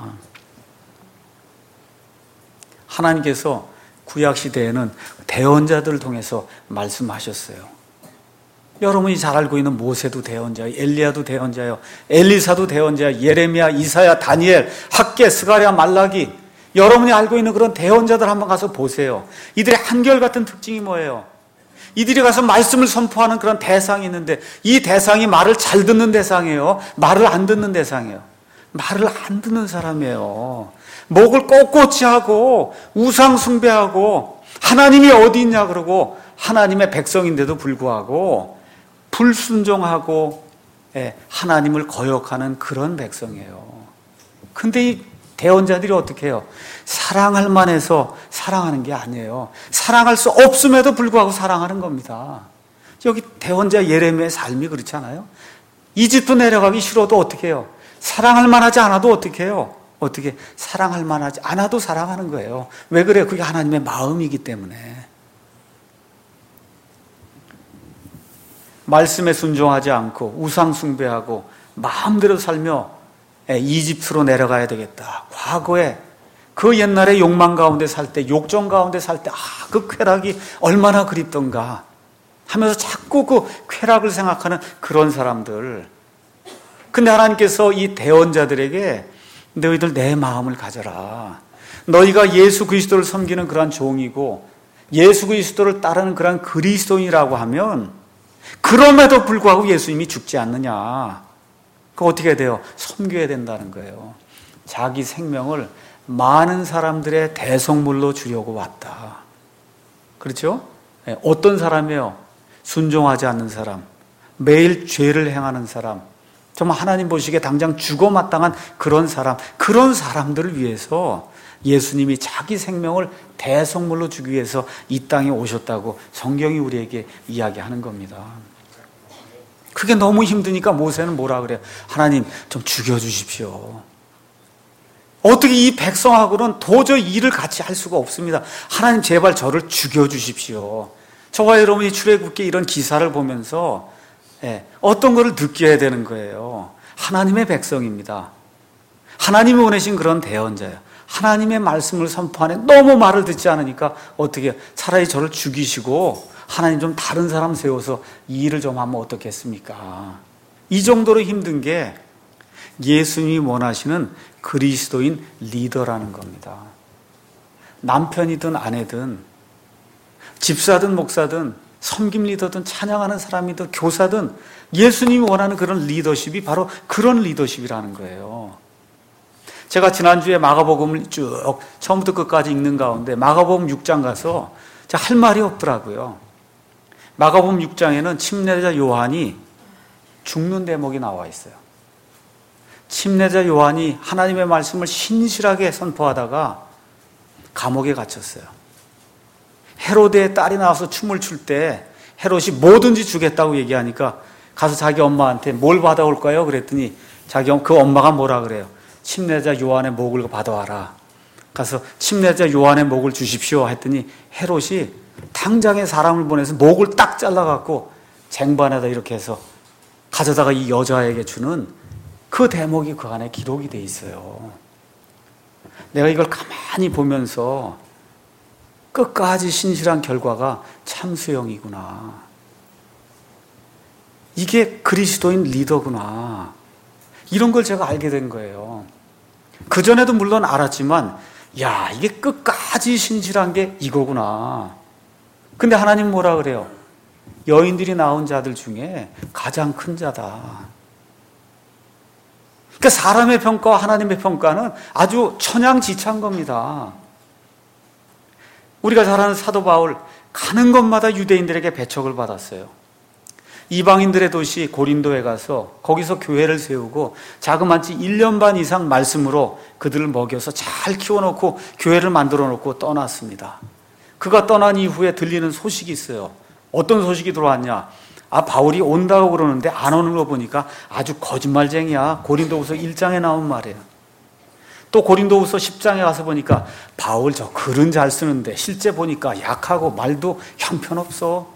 하나님께서 구약시대에는 대언자들을 통해서 말씀하셨어요. 여러분이 잘 알고 있는 모세도 대언자예요. 엘리야도 대언자예요. 엘리사도 대언자예요. 예레미야, 이사야, 다니엘, 학개, 스가랴, 말라기. 여러분이 알고 있는 그런 대언자들 한번 가서 보세요. 이들의 한결같은 특징이 뭐예요? 이들이 가서 말씀을 선포하는 그런 대상이 있는데 이 대상이 말을 잘 듣는 대상이에요? 말을 안 듣는 대상이에요? 말을 안 듣는 사람이에요. 목을 꼿꼿이 하고 우상 숭배하고 하나님이 어디 있냐 그러고 하나님의 백성인데도 불구하고 불순종하고 하나님을 거역하는 그런 백성이에요. 근데 이 대언자들이 어떻게 해요? 사랑할 만해서 사랑하는 게 아니에요. 사랑할 수 없음에도 불구하고 사랑하는 겁니다. 여기 대언자 예레미야의 삶이 그렇지 않아요? 이집트 내려가기 싫어도 어떻게 해요? 사랑할 만하지 않아도 어떻게 해요? 어떻게 사랑할 만하지 않아도 사랑하는 거예요. 왜 그래요? 그게 하나님의 마음이기 때문에. 말씀에 순종하지 않고 우상 숭배하고 마음대로 살며 이집트로 내려가야 되겠다. 과거에 그 옛날에 욕망 가운데 살 때, 욕정 가운데 살 때, 아, 그 쾌락이 얼마나 그립던가 하면서 자꾸 그 쾌락을 생각하는 그런 사람들. 근데 하나님께서 이 대언자들에게 너희들 내 마음을 가져라. 너희가 예수 그리스도를 섬기는 그러한 종이고 예수 그리스도를 따르는 그러한 그리스도인이라고 하면 그럼에도 불구하고 예수님이 죽지 않느냐. 그 어떻게 해야 돼요? 섬겨야 된다는 거예요. 자기 생명을 많은 사람들의 대성물로 주려고 왔다. 그렇죠? 어떤 사람이에요? 순종하지 않는 사람, 매일 죄를 행하는 사람, 정말 하나님 보시기에 당장 죽어 마땅한 그런 사람, 그런 사람들을 위해서 예수님이 자기 생명을 대성물로 주기 위해서 이 땅에 오셨다고 성경이 우리에게 이야기하는 겁니다. 그게 너무 힘드니까 모세는 뭐라 그래요? 하나님 좀 죽여주십시오. 어떻게 이 백성하고는 도저히 일을 같이 할 수가 없습니다. 하나님 제발 저를 죽여주십시오. 저와 여러분이 출애굽기 이런 기사를 보면서 예, 어떤 것을 느껴야 되는 거예요. 하나님의 백성입니다. 하나님이 보내신 그런 대언자예요. 하나님의 말씀을 선포하네. 너무 말을 듣지 않으니까 어떻게 차라리 저를 죽이시고 하나님 좀 다른 사람 세워서 이 일을 좀 하면 어떻겠습니까? 이 정도로 힘든 게 예수님이 원하시는 그리스도인 리더라는 겁니다. 남편이든 아내든 집사든 목사든 섬김 리더든 찬양하는 사람이든 교사든 예수님이 원하는 그런 리더십이 바로 그런 리더십이라는 거예요. 제가 지난주에 마가복음을 쭉 처음부터 끝까지 읽는 가운데 마가복음 육 장 가서 할 말이 없더라고요. 마가복음 육 장에는 침례자 요한이 죽는 대목이 나와 있어요. 침례자 요한이 하나님의 말씀을 신실하게 선포하다가 감옥에 갇혔어요. 헤로데의 딸이 나와서 춤을 출 때 헤롯이 뭐든지 주겠다고 얘기하니까 가서 자기 엄마한테 뭘 받아올까요? 그랬더니 자기 그 엄마가 뭐라 그래요? 침례자 요한의 목을 받아와라. 가서 침례자 요한의 목을 주십시오 했더니 헤롯이 당장에 사람을 보내서 목을 딱 잘라갖고 쟁반에다 이렇게 해서 가져다가 이 여자에게 주는 그 대목이 그 안에 기록이 돼 있어요. 내가 이걸 가만히 보면서 끝까지 신실한 결과가 참수형이구나. 이게 그리스도인 리더구나. 이런 걸 제가 알게 된 거예요. 그전에도 물론 알았지만 야, 이게 끝까지 신실한 게 이거구나. 근데 하나님 뭐라 그래요? 여인들이 낳은 자들 중에 가장 큰 자다. 그러니까 사람의 평가와 하나님의 평가는 아주 천양지차인 겁니다. 우리가 잘 아는 사도 바울, 가는 곳마다 유대인들에게 배척을 받았어요. 이방인들의 도시 고린도에 가서 거기서 교회를 세우고 자그마치 일 년 반 이상 말씀으로 그들을 먹여서 잘 키워놓고 교회를 만들어 놓고 떠났습니다. 그가 떠난 이후에 들리는 소식이 있어요. 어떤 소식이 들어왔냐? 아, 바울이 온다고 그러는데 안 오는 거 보니까 아주 거짓말쟁이야. 고린도후서 일 장에 나온 말이에요. 또 고린도후서 십 장에 가서 보니까 바울 저 글은 잘 쓰는데 실제 보니까 약하고 말도 형편없어.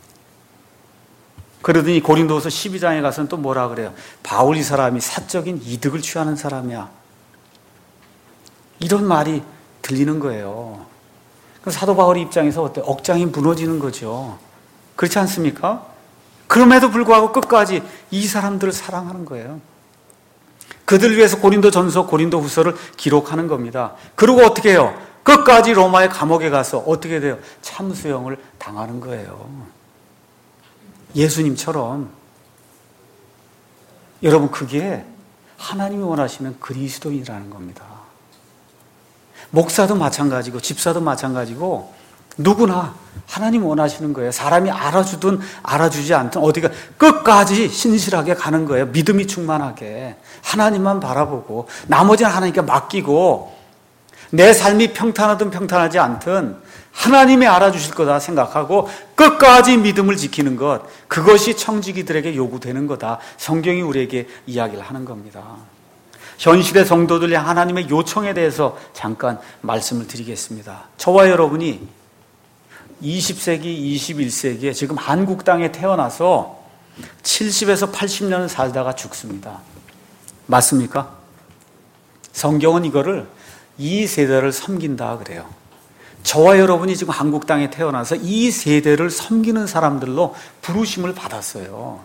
그러더니 고린도후서 십이 장에 가서는 또 뭐라 그래요? 바울 이 사람이 사적인 이득을 취하는 사람이야. 이런 말이 들리는 거예요. 사도 바울의 입장에서 어때? 억장이 무너지는 거죠. 그렇지 않습니까? 그럼에도 불구하고 끝까지 이 사람들을 사랑하는 거예요. 그들 위해서 고린도 전서, 고린도 후서를 기록하는 겁니다. 그리고 어떻게 해요? 끝까지 로마의 감옥에 가서 어떻게 돼요? 참수형을 당하는 거예요. 예수님처럼. 여러분, 그게 하나님이 원하시는 그리스도인이라는 겁니다. 목사도 마찬가지고 집사도 마찬가지고 누구나 하나님 원하시는 거예요. 사람이 알아주든 알아주지 않든 어디가 끝까지 신실하게 가는 거예요. 믿음이 충만하게 하나님만 바라보고 나머지는 하나님께 맡기고 내 삶이 평탄하든 평탄하지 않든 하나님이 알아주실 거다 생각하고 끝까지 믿음을 지키는 것, 그것이 청지기들에게 요구되는 거다. 성경이 우리에게 이야기를 하는 겁니다. 현실의 성도들이 하나님의 요청에 대해서 잠깐 말씀을 드리겠습니다. 저와 여러분이 이십 세기, 이십일 세기에 지금 한국 땅에 태어나서 칠십에서 팔십 년을 살다가 죽습니다. 맞습니까? 성경은 이거를 이 세대를 섬긴다 그래요. 저와 여러분이 지금 한국 땅에 태어나서 이 세대를 섬기는 사람들로 부르심을 받았어요.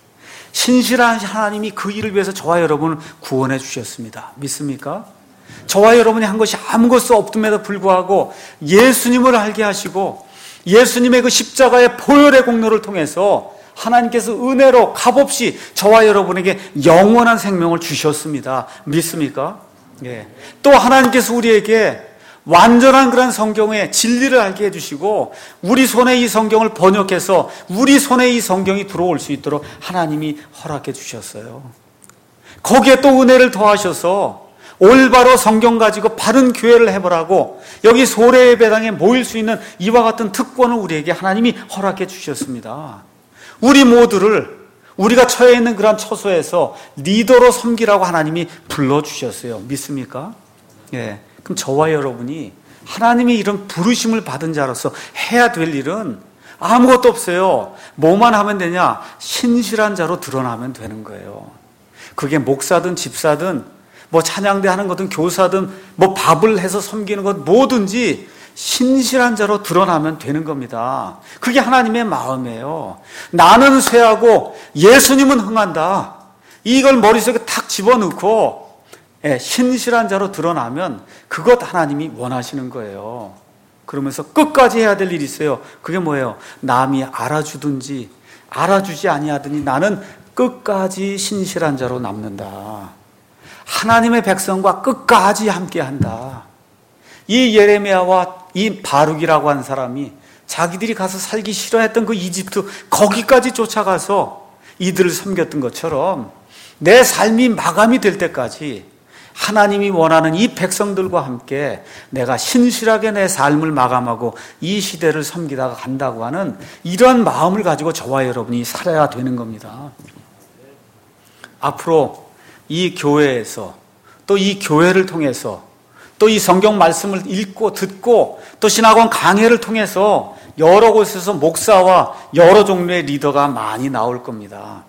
신실한 하나님이 그 일을 위해서 저와 여러분을 구원해 주셨습니다. 믿습니까? 저와 여러분이 한 것이 아무것도 없음에도 불구하고 예수님을 알게 하시고 예수님의 그 십자가의 보혈의 공로를 통해서 하나님께서 은혜로 값없이 저와 여러분에게 영원한 생명을 주셨습니다. 믿습니까? 예. 또 하나님께서 우리에게 완전한 그런 성경의 진리를 알게 해주시고 우리 손에 이 성경을 번역해서 우리 손에 이 성경이 들어올 수 있도록 하나님이 허락해 주셨어요. 거기에 또 은혜를 더하셔서 올바로 성경 가지고 바른 교회를 해보라고 여기 소래예배당에 모일 수 있는 이와 같은 특권을 우리에게 하나님이 허락해 주셨습니다. 우리 모두를 우리가 처해 있는 그런 처소에서 리더로 섬기라고 하나님이 불러주셨어요. 믿습니까? 예. 그럼 저와 여러분이 하나님이 이런 부르심을 받은 자로서 해야 될 일은 아무것도 없어요. 뭐만 하면 되냐? 신실한 자로 드러나면 되는 거예요. 그게 목사든 집사든 뭐 찬양대 하는 거든 교사든 뭐 밥을 해서 섬기는 것 뭐든지 신실한 자로 드러나면 되는 겁니다. 그게 하나님의 마음이에요. 나는 쇠하고 예수님은 흥한다. 이걸 머릿속에 탁 집어넣고 예, 신실한 자로 드러나면 그것 하나님이 원하시는 거예요. 그러면서 끝까지 해야 될 일이 있어요. 그게 뭐예요? 남이 알아주든지 알아주지 아니하더니 나는 끝까지 신실한 자로 남는다. 하나님의 백성과 끝까지 함께한다. 이 예레미야와 이 바룩이라고 하는 사람이 자기들이 가서 살기 싫어했던 그 이집트 거기까지 쫓아가서 이들을 섬겼던 것처럼 내 삶이 마감이 될 때까지 하나님이 원하는 이 백성들과 함께 내가 신실하게 내 삶을 마감하고 이 시대를 섬기다가 간다고 하는 이러한 마음을 가지고 저와 여러분이 살아야 되는 겁니다. 앞으로 이 교회에서 또 이 교회를 통해서 또 이 성경 말씀을 읽고 듣고 또 신학원 강해를 통해서 여러 곳에서 목사와 여러 종류의 리더가 많이 나올 겁니다.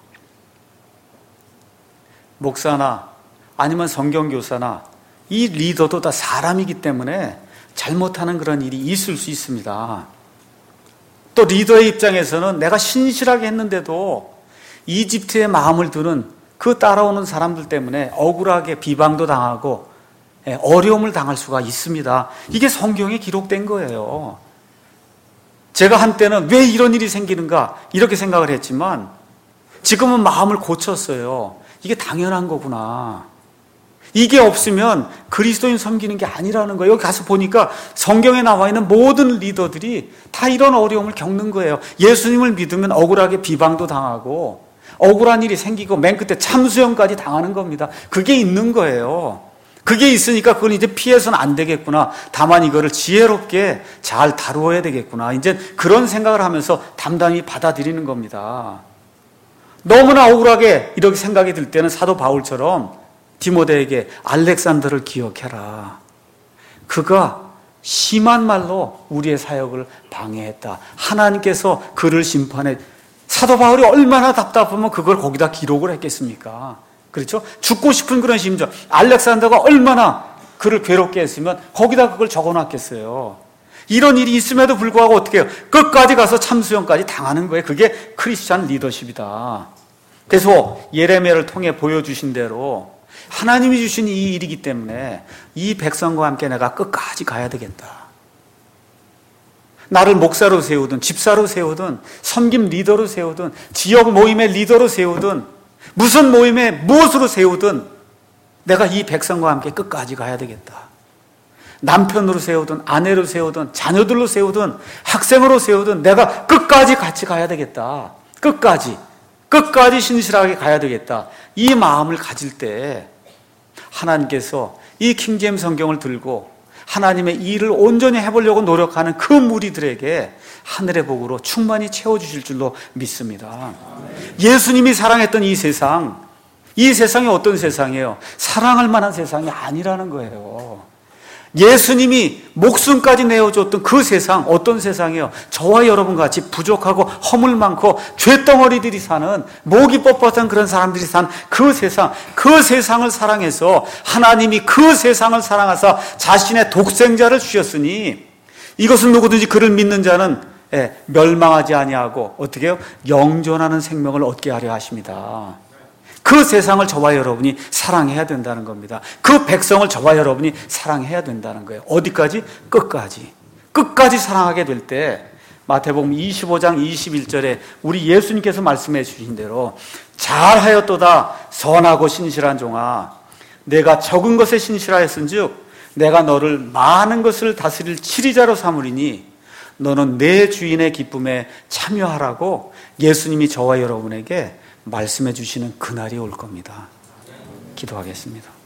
목사나 아니면 성경교사나 이 리더도 다 사람이기 때문에 잘못하는 그런 일이 있을 수 있습니다. 또 리더의 입장에서는 내가 신실하게 했는데도 이집트의 마음을 두는 그 따라오는 사람들 때문에 억울하게 비방도 당하고 어려움을 당할 수가 있습니다. 이게 성경에 기록된 거예요. 제가 한때는 왜 이런 일이 생기는가 이렇게 생각을 했지만 지금은 마음을 고쳤어요. 이게 당연한 거구나. 이게 없으면 그리스도인 섬기는 게 아니라는 거예요. 여기 가서 보니까 성경에 나와 있는 모든 리더들이 다 이런 어려움을 겪는 거예요. 예수님을 믿으면 억울하게 비방도 당하고 억울한 일이 생기고 맨 끝에 참수형까지 당하는 겁니다. 그게 있는 거예요. 그게 있으니까 그건 이제 피해서는 안 되겠구나. 다만 이거를 지혜롭게 잘 다루어야 되겠구나. 이제 그런 생각을 하면서 담담히 받아들이는 겁니다. 너무나 억울하게 이렇게 생각이 들 때는 사도 바울처럼 디모데에게 알렉산더를 기억해라. 그가 심한 말로 우리의 사역을 방해했다. 하나님께서 그를 심판해. 사도 바울이 얼마나 답답하면 그걸 거기다 기록을 했겠습니까? 그렇죠? 죽고 싶은 그런 심정. 알렉산더가 얼마나 그를 괴롭게 했으면 거기다 그걸 적어놨겠어요. 이런 일이 있음에도 불구하고 어떻게 해요? 끝까지 가서 참수형까지 당하는 거예요. 그게 크리스찬 리더십이다. 그래서 예레미야를 통해 보여주신 대로 하나님이 주신 이 일이기 때문에 이 백성과 함께 내가 끝까지 가야 되겠다. 나를 목사로 세우든 집사로 세우든 섬김 리더로 세우든 지역 모임의 리더로 세우든 무슨 모임에 무엇으로 세우든 내가 이 백성과 함께 끝까지 가야 되겠다. 남편으로 세우든 아내로 세우든 자녀들로 세우든 학생으로 세우든 내가 끝까지 같이 가야 되겠다. 끝까지 끝까지 신실하게 가야 되겠다. 이 마음을 가질 때 하나님께서 이 킹제임 성경을 들고 하나님의 일을 온전히 해보려고 노력하는 그 무리들에게 하늘의 복으로 충만히 채워주실 줄로 믿습니다. 예수님이 사랑했던 이 세상, 이 세상이 어떤 세상이에요? 사랑할 만한 세상이 아니라는 거예요. 예수님이 목숨까지 내어줬던 그 세상, 어떤 세상이에요? 저와 여러분 같이 부족하고 허물 많고 죄덩어리들이 사는, 목이 뻣뻣한 그런 사람들이 산 그 세상, 그 세상을 사랑해서 하나님이 그 세상을 사랑하사 자신의 독생자를 주셨으니 이것은 누구든지 그를 믿는 자는 멸망하지 아니하고 어떻게 해요? 영존하는 생명을 얻게 하려 하십니다. 그 세상을 저와 여러분이 사랑해야 된다는 겁니다. 그 백성을 저와 여러분이 사랑해야 된다는 거예요. 어디까지? 끝까지. 끝까지 사랑하게 될 때 마태복음 이십오 장 이십일 절에 우리 예수님께서 말씀해 주신 대로 잘하였도다 선하고 신실한 종아 내가 적은 것에 신실하였은즉 내가 너를 많은 것을 다스릴 치리자로 삼으리니 너는 내 주인의 기쁨에 참여하라고 예수님이 저와 여러분에게 말씀해 주시는 그날이 올 겁니다. 기도하겠습니다.